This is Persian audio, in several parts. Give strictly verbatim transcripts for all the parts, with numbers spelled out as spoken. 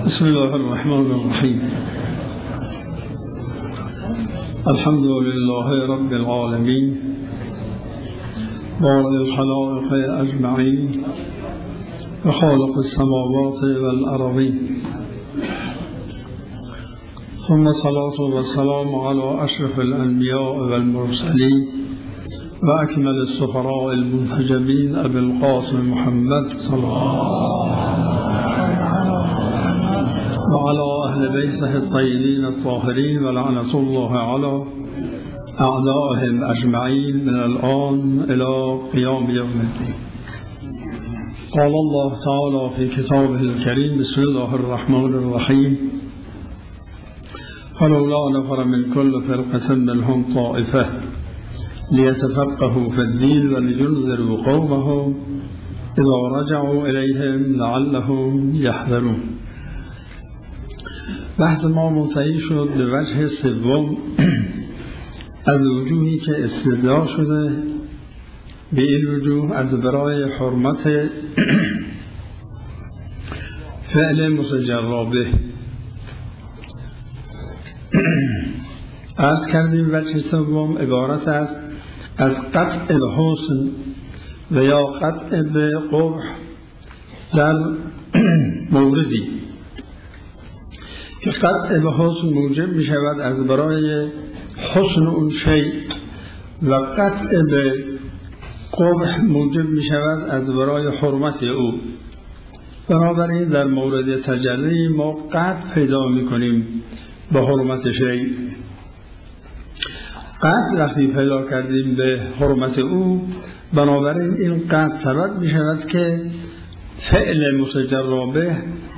بسم الله الرحمن الرحیم. الحمد لله رب العالمین بارئ الخلائق اجمعین و خالق السماوات والارضین، ثم الصلاة والسلام على اشرف الانبیاء والمرسلین و اکمل السفراء المنتجبین ابی القاسم محمد صلی الله وعلى أهل بيته الطيبين الطاهرين ولعنة الله على أعدائهم أجمعين من الآن إلى قيام يوم الدين. قال الله تعالى في كتابه الكريم: بسم الله الرحمن الرحيم. فلولا نفر من كل فرقة منهم طائفة ليتفقهوا في الدين ولينذروا قومهم إذا رجعوا إليهم لعلهم يحذرون. بحث ما منتهی شد به وجه سوم از وجوهی که استدعا شده، به این وجوه از برای حرمت فعل متجرا به. عرض کردیم وجه سوم عبارت است از قطع به حسن و یا قطع به قبح در موردی که قطع به حسن موجب می شود از برای حسن اون شیء و قطع به قبح موجب می شود از برای حرمت او. بنابراین در مورد تجری ما قطع پیدا می کنیم به حرمت شیء. قطع وقتی پیدا کردیم به حرمت او، بنابراین این قطع سبب می شود که فعل متجرا به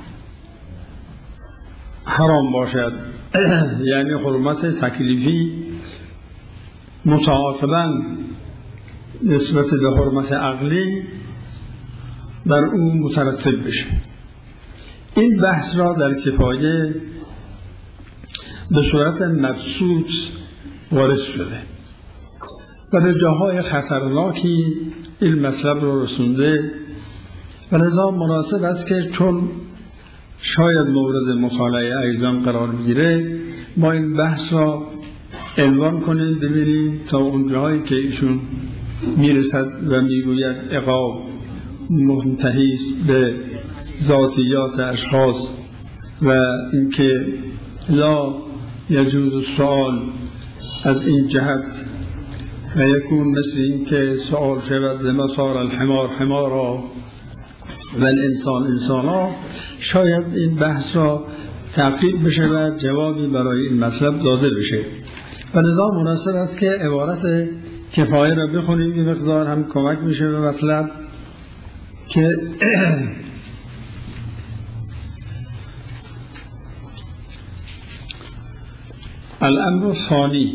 حرام باشد، یعنی حرمت تکلیفی متعاقباً نسبت به حرمت عقلی بر او مترتب بشه. این بحث را در کفایه به صورت مبسوط وارد شده و به جاهای خطرناکی این مطلب را رسونده و لذا مناسب است که چون شاید مورد مطالعه ایضا قرار بگیره، ما این بحث را عنوان کنیم ببینیم تا اون جایی که ایشون میرسد و میگوید عقاب منتهی به ذاتیات اشخاص و اینکه لا یجوز السؤال از این جهت و یکون مثل این که سؤال شود لما صار الحمار حمارا و الانسان انسانا، شاید این بحث را تعقیب بشه و جوابی برای این مطلب داده بشه و لذا مناسب است که عبارت کفایه را بخونیم. این مقدار هم کمک میشه به مطلب که الامر ثانی،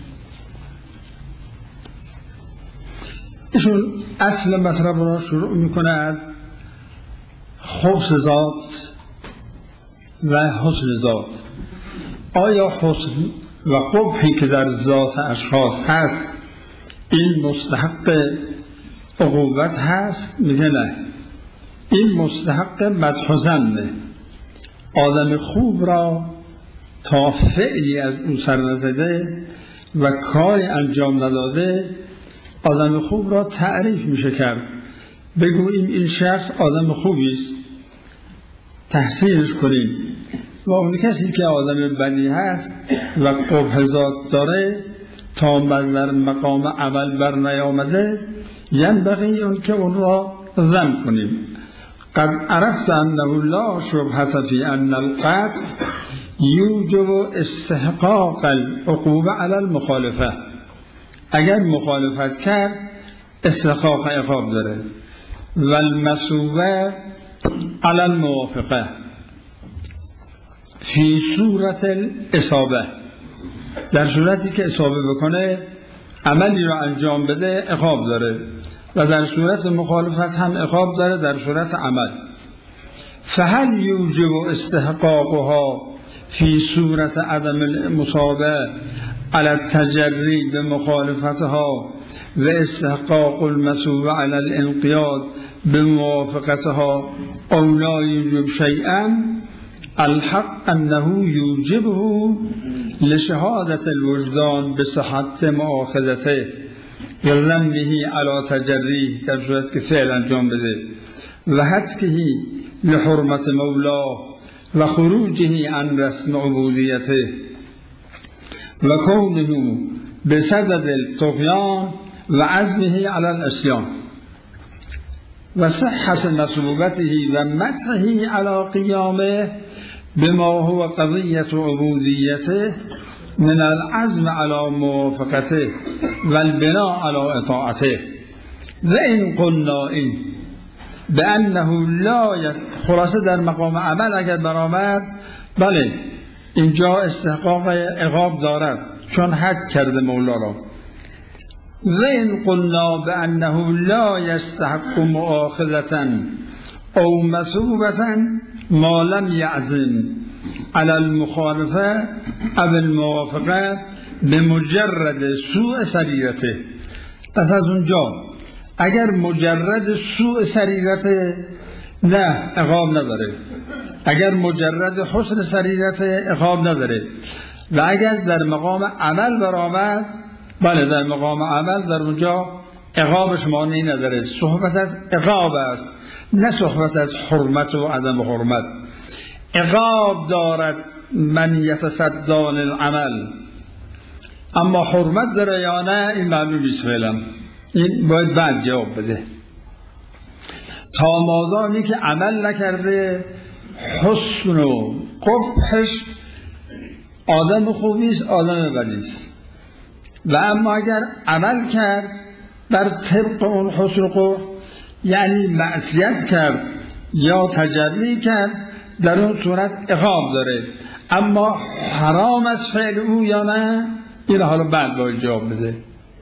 ایشون اصل مطلب را شروع میکنه از خبث ذات و حسن ذات. آیا حسن و قبحی که در ذات اشخاص هست این مستحق عقوبت هست؟ میگه نه، این مستحق مدح و ذم. آدم خوب را تا فعلی از او سر نزده و کاری انجام نداده، آدم خوب را تعریف میشه کرد، بگوییم این شخص آدم خوبی است، تحسینش کنیم. و اون کسی که آدم بدی هست و قبح ذات داره تا در مقام عمل بر نیامده، ینبغی اون که اون را ذم کنیم. قد عرفت انه لا شبهة فی ان القطع یوجب استحقاق العقوبة علی المخالفه. اگر مخالفت کرد استحقاق عقاب داره. و المثوبه علی الموافقه فی صورت الاصابه، در صورتی که اصابه بکنه عملی را انجام بده عقاب داره و در صورت مخالفت هم عقاب داره در صورت عمل. فهل یوجب استحقاقها فی صورت عدم المصابه علی التجری به مخالفتها و استحقاق المثوبه علی الانقیاد به موافقتها او لا یوجب شیئا الحق انه یوجبه لشهادت الوجدان بصحت مؤاخذته یلنبه علی تجریه، در صورت که فعل انجام بده، و حتکه لحرمت مولا و خروجه عن رسم عبودیته و کونه بصدد الطغیان و عزمه علی العصیان و صحت مصوبته و مسحه علی قیامه بما هو قضیة عبودیته من العزم علی موافقته و البناء علی اطاعته. و این قلنا این به انه لا یست... خلاصه در مقام عمل اگر برآمد، بله اینجا استحقاق عقاب دارد چون حد کرده مولا را. و این قلنا به انه لا یستحق مؤاخذة او مثوبة ما لم یعزم على المخالفه او الموافقه بمجرد سوء سریرته. پس از اونجا اگر مجرد سوء سریرته نه عقاب نداره، اگر مجرد حسن سریرته عقاب نداره، و اگر در مقام عمل برآمد، بله در مقام عمل در اونجا عقابش مانعی نداره. صحبت از عقاب است نه صحبت از حرمت و عدم حرمت. عقاب دارد من یتصدان العمل، اما حرمت داره یا نه این معلوم نیست فعلا، این باید بعد جواب بده. تا مادامی که عمل نکرده حسن و قبحش آدم خوبیست آدم بدیست، و اما اگر عمل کرد در طبق اون حسن و قبح، یعنی معصیت کرد یا تجلی کرد، در اون صورت عقاب داره. اما حرام از فعل او یا نه این حالا بعد باید جواب بده.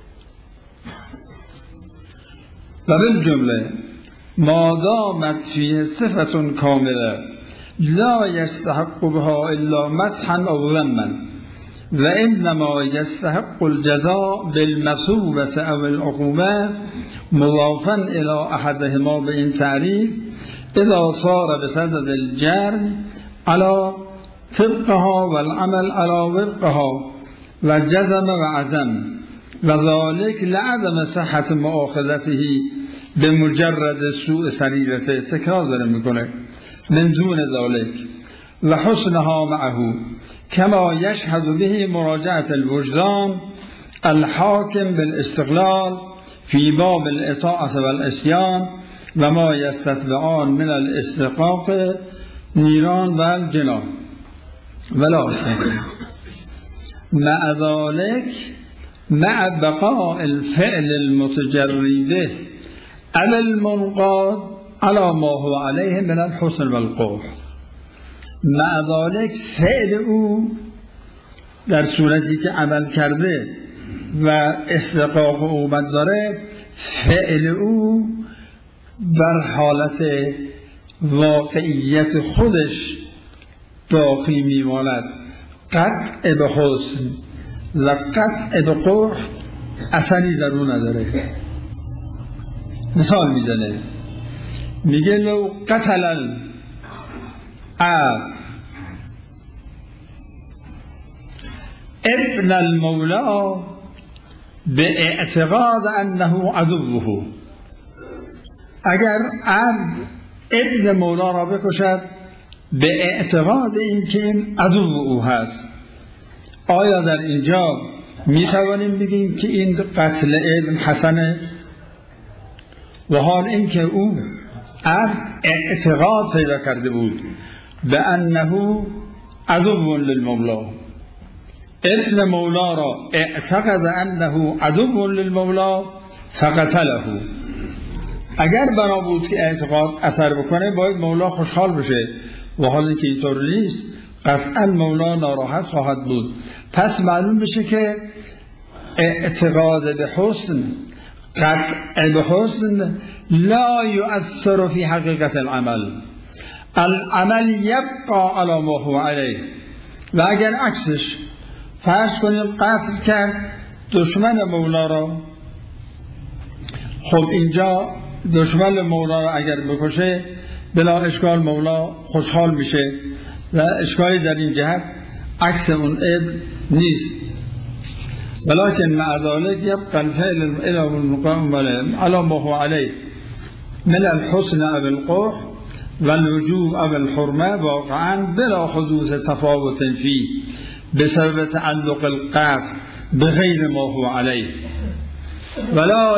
و بالجمله ما دامت فیه صفت کامله لا یستحق بها الا مسحا او ذما و انما یستحق الجزاء بالمثوبة او العقوبة مضافا الى احدهما به این تعریف اذا صار بصدد الجرم على طبقها والعمل على وفقها و جزم و عزم و ذلك لعدم صحت مؤاخذته به مجرد سوء سریرته. تکرار داره میکنه من دون ذلك و حسنها معه كما يشهد به مراجعة الوجدان الحاكم بالاستقلال في باب الإطاعة والإسيان وما يستتبعان من الاستحقاق نيران والجنان. ولكن مع ذلك مع بقاء الفعل المتجرد على المنقاد على ما هو عليه من الحسن والقبح. مع ذلك فعل او در صورتی که عمل کرده و استحقاق او داره، فعل او بر حالت واقعیت خودش باقی میماند. قطع به حسن و قطع به قبح اثری در او نداره. مثال میزنه، میگه لو قتل العبد ابن المولا به اعتقاد انه عدوه، اگر عبد ابن مولا را بکشد به اعتقاد اینکه این عدو او هست، آیا در اینجا می توانیم بگیم که این قتل ابن حسنه؟ و حال اینکه او عبد اعتقاد پیدا کرده بود به انه عدو للمولا، ابن مولا را اعتقد انه عدو للمولا فقتله. اگر بنا بود که اعتقاد اثر بکنه باید مولا خوشحال بشه، و حالا که اینطور نیست قطعا مولا ناراحت خواهد بود. پس معلوم بشه که اعتقاد به حسن، قطع به حسن لا یؤثر فی حقیقت العمل، العمل یبقى علی ما هو علیه. و اگر عکسش فرض کنیم قتل کرد دشمن مولا را، خب اینجا دشمن مولا را اگر بکشه بلا اشکال مولا خوشحال میشه، و اشکالی در این جهت عکس اون ابن نیست. ولكن مع ذلك يبقى الفعل الى المقام على ما هو عليه من الحسن او القبح والوجوب او الحرمه واقعا بلا حدوث تفاوت فيه بسبب تعلق القطع بغير ما هو عليه ولا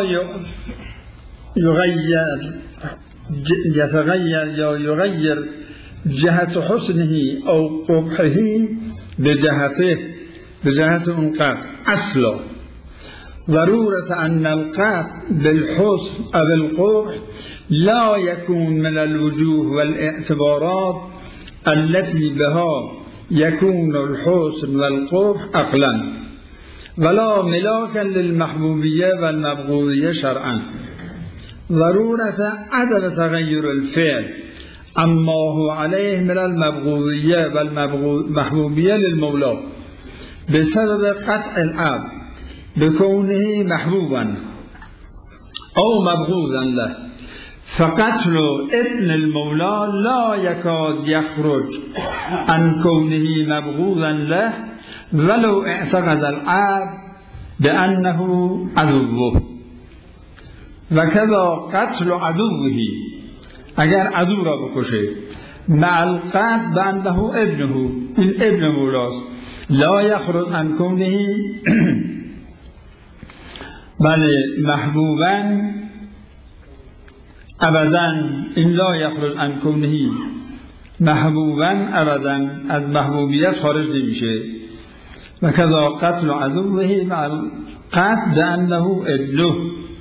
يغير يتغير یا يغير جهة حسنه او قبحه بجهته بجهة اون قطع اصلا. ضرورة أن القطع بالحسن أو القبح لا يكون من الوجوه والاعتبارات التي بها يكون الحسن والقبح عقلا ولا ملاكا للمحبوبية والمبغوضية شرعا. ضرورة عدم تغير الفعل أما هو عليه من المبغوضية والمحبوبية للمولى بسبب قطع العبد بكونه محبوبا أو مبغوضا له، فقتل ابن المولى لا يكاد يخرج عن كونه مبغوضا له ولو اعتقد العبد بأنه عدوه. وكذا قتل عدوه اگر عدو را بکشه مع القتل بأنه ابنه این ابن مولاست لا يخرج عن كونه بله محبوبا ابدا، این لا یخرج عن کونه محبوبا ابدا از محبوبیت خارج نمیشه. و کذا قتل عدوه مع قتل بانه ابنه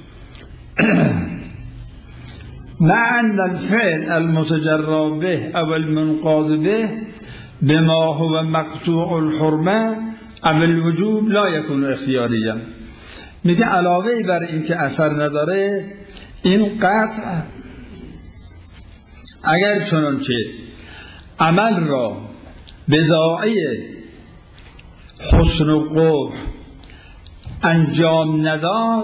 مع ان الفعل المتجرى به او المنقاد به بما هو مقطوع الحرمه او الوجوب لا يكون اختیاریا. میگه علاوه بر این که اثر نداره این قطع اگر چنانچه عمل را به داعی حسن و قبح انجام نداد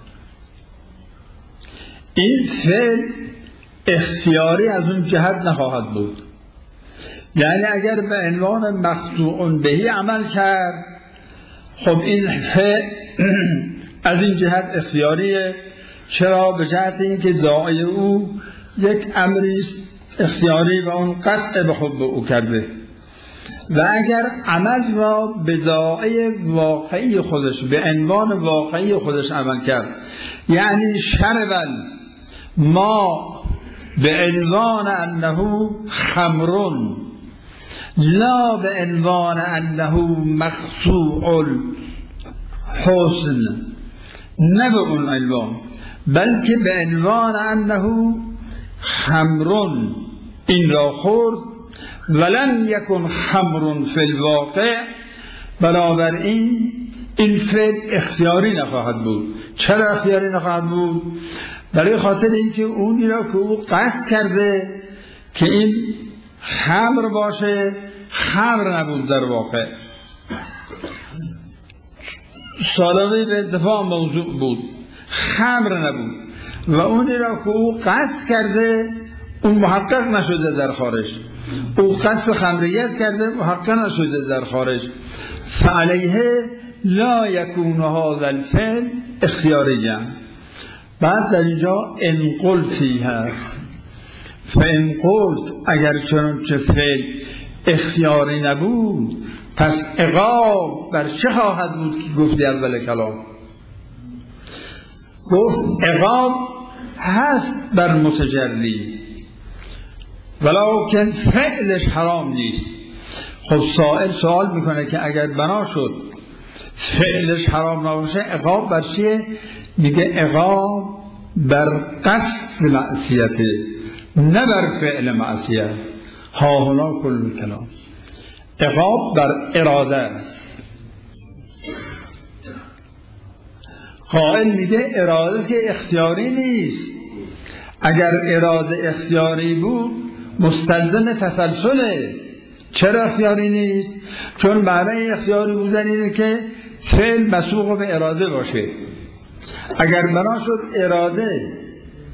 این فعل اختیاری از اون جهت نخواهد بود. یعنی اگر به عنوان مقطوع بهی عمل کرد خب این فعل از این جهت اختیاریه. چرا؟ به جهت اینکه داعی او یک امری اختیاری و اون قطع به حب او کرده. و اگر عمل را به داعی واقعی خودش به عنوان واقعی خودش عمل کرد، یعنی شربل ما به عنوان انه خمرون لا به عنوان انه مقطوع حسن، نه به اون عنوان بلکه به عنوان انه خمرون این را خورد ولم یکن خمرون فی الواقع، بنابراین این فعل اختیاری نخواهد بود. چرا اختیاری نخواهد بود؟ برای خاطر اینکه اونی را که او قصد کرده که این خمر باشه خمر نبود در واقع، سالمی به اتفاق موضوع بود، خمر نبود. و اونی را که او قصد کرده اون محقق نشده در خارج، او قصد خمریت کرده محقق نشده در خارج، فعلیه لا یکون هذا الفعل اختیاریا. بعد در اینجا ان قلتی هست، فان قلت اگر چنانچه فعل اختیاری نبود پس عقاب بر چه خواهد بود که گفتی اول کلام؟ گفت عقاب هست بر متجری ولکن فعلش حرام نیست. خب سائل سوال میکنه که اگر بنا شد فعلش حرام نباشه عقاب بر چیه؟ میگه عقاب بر قصد معصیته نه بر فعل معصیت. ها هنا کل کلام، عقاب بر اراده است. قائل میگه اراده است که اختیاری نیست. اگر اراده اختیاری بود مستلزم تسلسله. چرا اختیاری نیست؟ چون معنی اختیاری بودن اینه که فعل مسوق به اراده باشه. اگر بنا شد اراده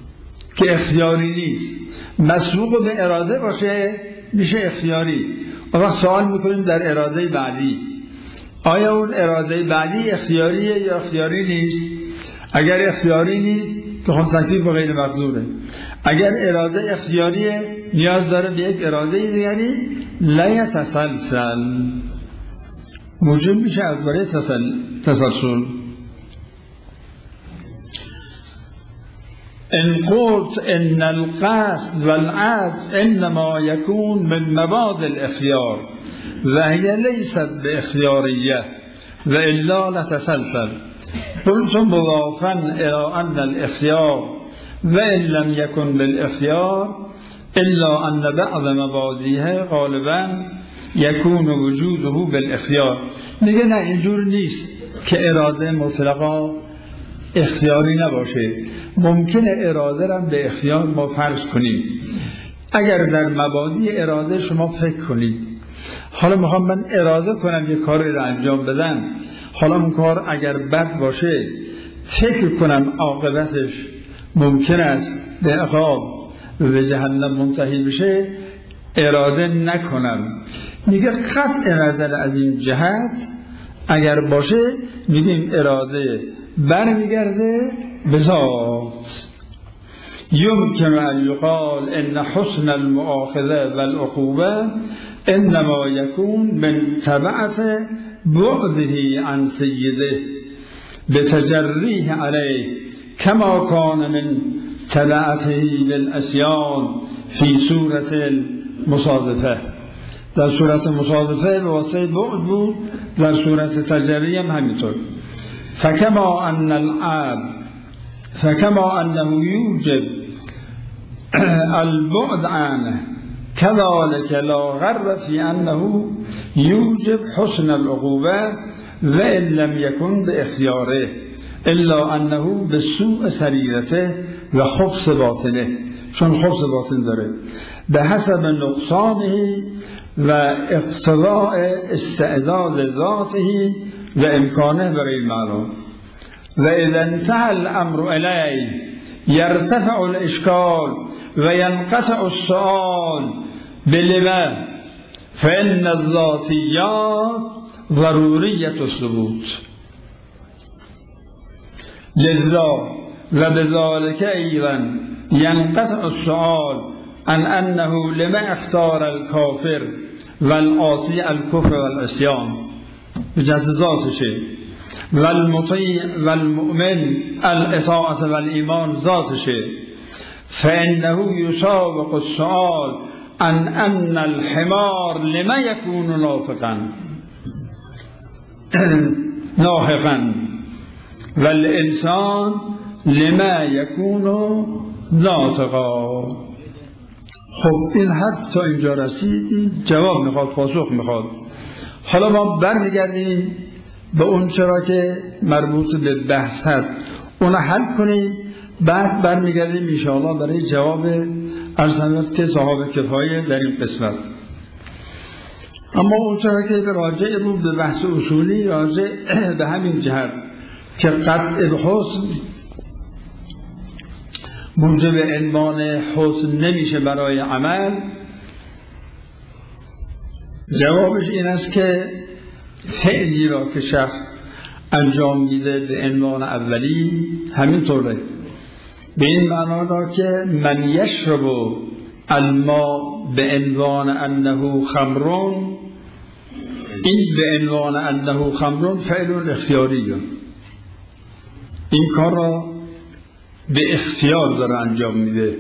که اختیاری نیست مسوق به اراده باشه میشه اختیاری. وقت سوال میکنیم در اراده بعدی، آیا اون اراده بعدی اختیاریه یا اختیاری نیست؟ اگر اختیاری نیست که خب تکلیف به غیر مقدوره. اگر اراده اختیاریه نیاز داره به یک اراده دیگری لا یتسلسل، موجب میشه از برای تسلسل. ان قلت ان القصد والعزم انما يكون من مبادئ الاختيار وهي ليست باختياريه والا لتسلسل قلت مضافا الى ان الاختيار وان لم يكن بالاختيار الا ان بعض مبادئها غالبا يكون وجوده بالاختيار. میگه نه اینجور نیست که اراده مطلقا اختیاری نباشه، ممکنه اراده را به اختیار ما فرض کنیم. اگر در مبادی اراده شما فکر کنید حالا میخوام من اراده کنم یک کاری را انجام بدم، حالا اون کار اگر بد باشه فکر کنم عاقبتش ممکن است به عقاب و به جهنم منتهی بشه، اراده نکنم. میگه قطع نظر از این جهت اگر باشه میگیم اراده برمیگرده به ذات. يمكن أن يقال إن حسن المؤاخذة والعقوبة إنما يكون من تبعة بعده عن سيده بتجريه عليه كما كان من تبعته بالعصيان في سورة المصادفة. در سورة مصادفه به واسطه بعد بود، در سورة تجری هم همینطور. فكما أن العبد فكما أنه يوجب البعد عنه كذلك لا غر في أنه يوجب حسن العقوبة وإن لم يكن باختياره إلا أنه بسوء سريرته وخبث باطنه، چون خبث باطن داره به حسب نقصانه و اقتضاء استعداد ذاته و امکانه برای معلوم. و اذا انتهى الامر الیه یرتفع الاشکال و ینقطع السؤال بلما فان الذاتیات ضروریت الثبوت لذا و بذلك ایضا ینقطع السؤال عن انه لما اختار الكافر والعاصی الكفر والعصیان به جهت ذاتشه والمطیع والمؤمن الاطاعة والایمان ذاتشه، فانه یسابق السؤال عن ان الحمار لما يكون ناطقا ناحقا والانسان لما يكون ناطقا. خب این حرف تا اینجا رسید، جواب میخواد، پاسخ میخواد. حالا ما برمیگردیم به اون چرا که مربوط به بحث هست اون حل کنیم، بعد برمیگردیم انشاءالله برای جواب ارسمت که صحابه کفایه در این قسمت. اما اون چرا که راجع بود به بحث اصولی، راجع به همین جهت که قطع حسن موجب عنوان حسن نمیشه برای عمل، جوابش این است که فعلی را که شخص انجام میده به عنوان اولی همینطوره، به این معنا را که من یشرب الماء به عنوان انه خمرون، این به عنوان انه خمرون فعل اختیاریه، این کار را به اختیار داره انجام میده.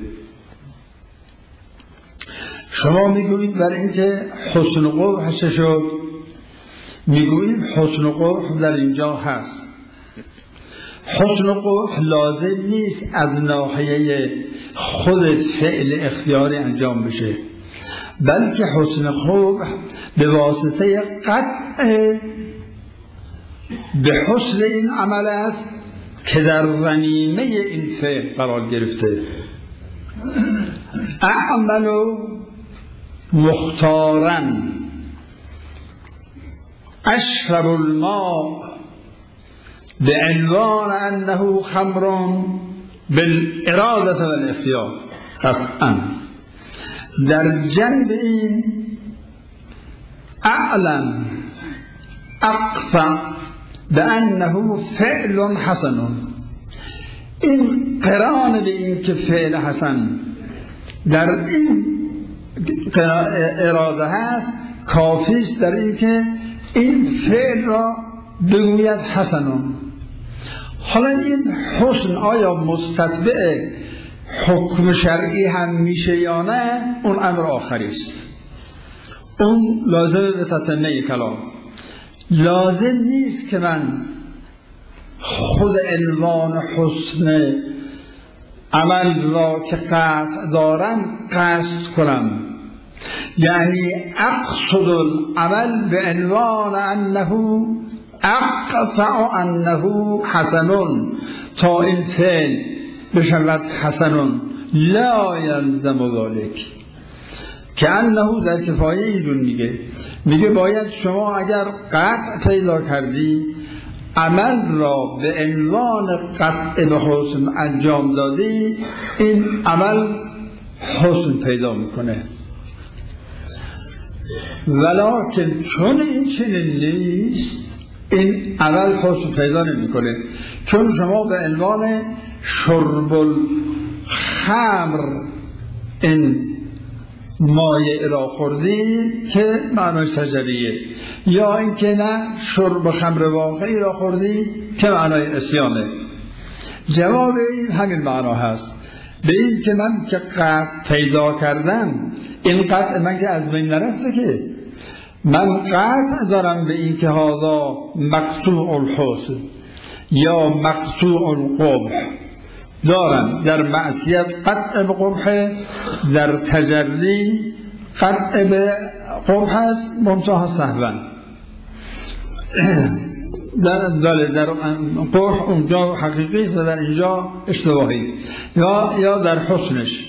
شما میگویید برای اینکه حسن قبح چه شد؟ میگویید حسن قبح در اینجا هست. حسن قبح لازم نیست از ناحیه خود فعل اختیاری انجام بشه، بلکه حسن قبح به واسطه قطع به حسن این عمل است که در غنیمه این فعل قرار گرفته. اعملو مختارن اشرب الماء به عنوان انه خمرون بالاراده و الاختیار. قطعا در جنب این اعلم اقطع بانه فعل حسن. این قران به این که فعل حسن در این اراده هست کافی است در این که این فعل را بگوید حسنون. حالا این حسن آیا مستتبع حکم شرعی هم میشه یا نه، اون امر آخری است، اون لازمه به تسمه کلام. لازم نیست که من خود عنوان حسن عمل را که قصد دارم قصد کنم، یعنی اقصد العمل به عنوان انه اقطع انه حسنون تا این فعل بشود حسنون. لا یلزم ذلک که انه در کفایه اینجور میگه میگه باید شما اگر قطع پیدا کردی عمل را به عنوان قطع به حسن انجام دادی، این عمل حسن پیدا میکنه. ولکن چون این چنین نیست این عمل حسن پیدا نمیکنه، چون شما به عنوان شرب الخمر این مایع را خوردی که معنای شجریه، یا اینکه نه شرب خمر واقعی را خوردی که معنای عصیانه. جواب این همین معنا هست، به این که من که قطع پیدا کردم، این قطع من که از بین نرفته، که من قطع دارم به این که هذا مقطوع الحسن یا مقطوع القبح دارم، در معصیت قطع به قبح، در تجری قطع به قبح است منتهی سهوا. در در در قبح اونجا حقیقی است و در اینجا اشتباهی، یا یا در حسنش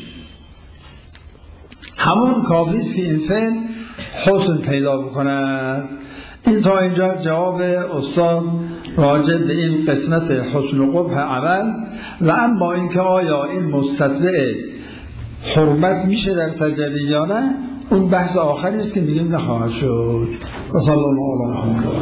همون کافی است که این فعل حسن پیدا بکند. این تا اینجا جواب استاد راجع به این قسمت حسن و قبح عمل. و اما اینکه آیا این مستتبع حرمت میشه در تجلی یا نه، اون بحث آخری است که میگیم نخواهد شد. و صلی الله علیه و